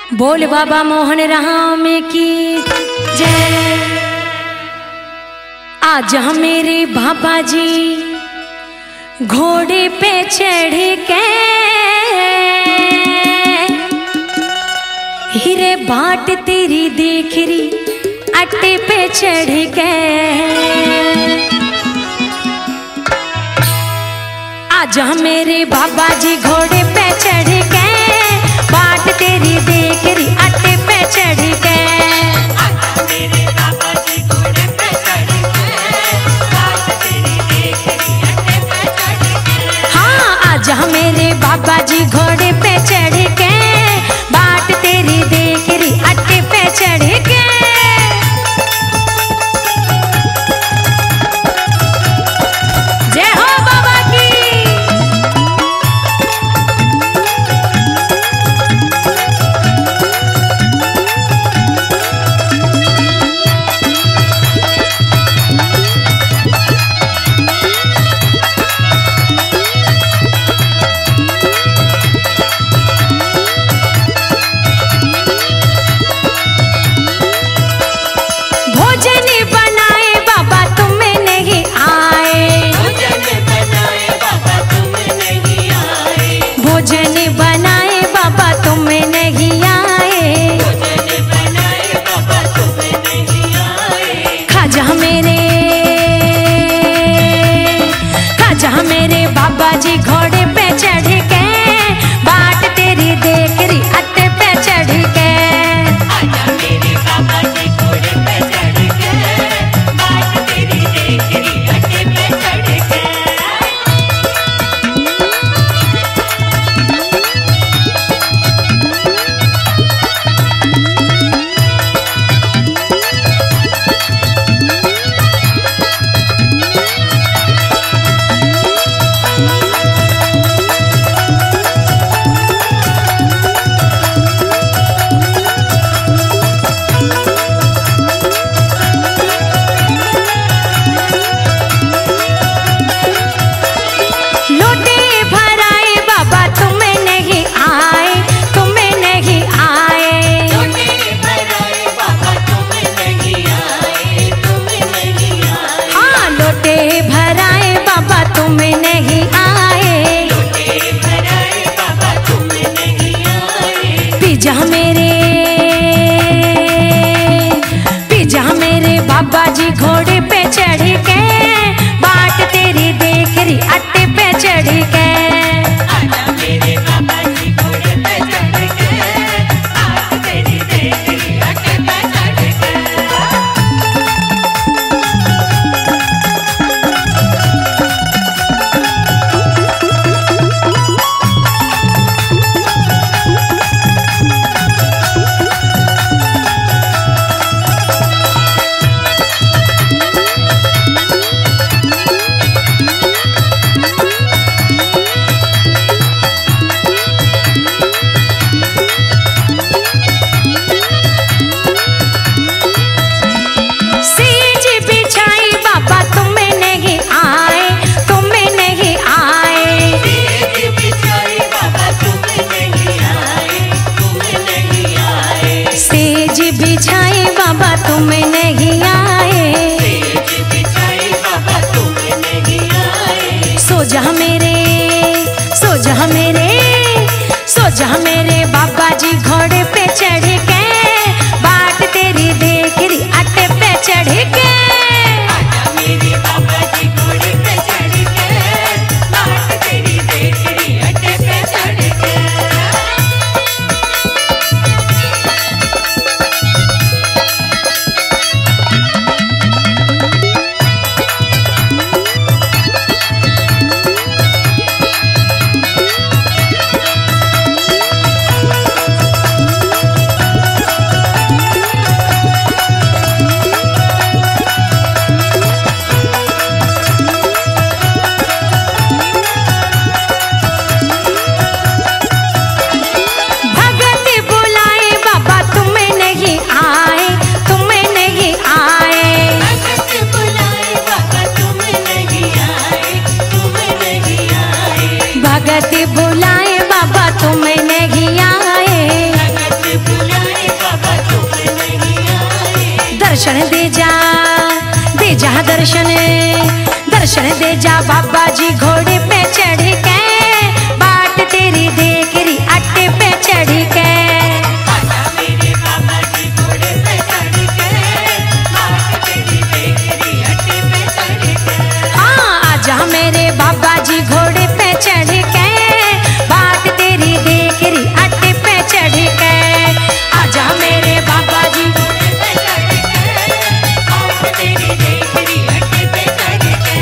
बोल बाबा मोहन राम की जय। आज हम मेरे बाबा जी घोड़े पे चढ़ के हीरे बाट तेरी देख री अट्टे पे चढ़ के। आज हम मेरे बाबा जी घोड़े पे चढ़ के बाट तेरी देख री अट्टे पे चढ़ के। मेरे बाबा जी घोड़े पे चढ़ के बाट तेरी देख री अट्टे पे चढ़ के। हाँ आज हम मेरे बाबा जी घोड़े पे चढ़ के बाट तेरी देख री अट्टे पे चढ़ के। जय हो बाबा की। भोजन बनाए बाबा तुम नहीं आए। भोजन बनाए बाबा तुम नहीं आए। भोजन बनाए बाबा तुम नहीं आए। भोजन बनाए बाबा तुम नहीं आए। खाजा मेरे बाबा जी घोड़े पे चढ़ के बाट तेरी देख री अट्टे पे चढ़ के। आजा मेरे बाबा जी घोड़े पे चढ़ के बाट तेरी देख री अट्टे पे चढ़ के। लोटे भराए बाबा तुम नहीं आए। तुम नहीं आए। लोटे भराए बाबा तुम नहीं आए। तुम नहीं आए। हाँ लोटे भराए बाबा तुम नहीं आए। लोटे भराए बाबा तुम नहीं आए। पिजा मेरे बाबा जी घोड़े पे चढ़ के बाट तेरी देख री अट्टे पे चढ़ के। आजा मेरे बाबा जी घोड़े पे चढ़ के बाट तेरी देख री अट्टे पे चढ़ के। सेज बिछाई बाबा तुम नहीं आए। तुम नहीं आए। सेज बिछाई बाबा तुम नहीं आए। तुम नहीं आए। सेज बिछाई बाबा तुम नहीं आए। सेज बिछाई बाबा तुम नहीं आए। सो जा मेरे बाबा जी घोड़े पे चढ़ के बाट तेरी देख री अट्टे पे चढ़ के। आजा मेरे बाबा जी घोड़े पे चढ़ के बाट तेरी देख री अट्टे पे चढ़ के। दर्शन दे जा बाबा जी घोड़े पे चढ़